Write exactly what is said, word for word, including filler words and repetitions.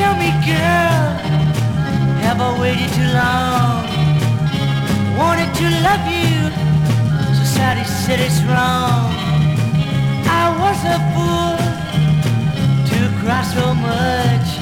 Tell me, girl, have I waited too long? Wanted to love you, society said it's wrong. I was a fool to cry so much.